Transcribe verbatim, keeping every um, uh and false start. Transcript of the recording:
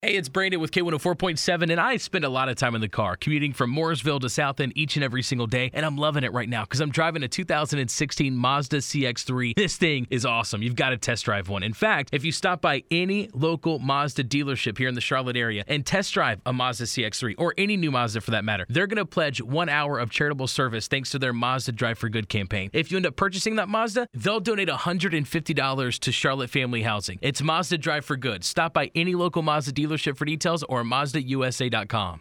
Hey, it's Brandon with K one oh four point seven, and I spend a lot of time in the car, commuting from Mooresville to South End each and every single day, and I'm loving it right now because I'm driving a two thousand sixteen Mazda C X three. This thing is awesome. You've got to test drive one. In fact, if you stop by any local Mazda dealership here in the Charlotte area and test drive a Mazda C X three, or any new Mazda for that matter, they're going to pledge one hour of charitable service thanks to their Mazda Drive for Good campaign. If you end up purchasing that Mazda, they'll donate one hundred fifty dollars to Charlotte Family Housing. It's Mazda Drive for Good. Stop by any local Mazda dealership for details or Mazda U S A dot com.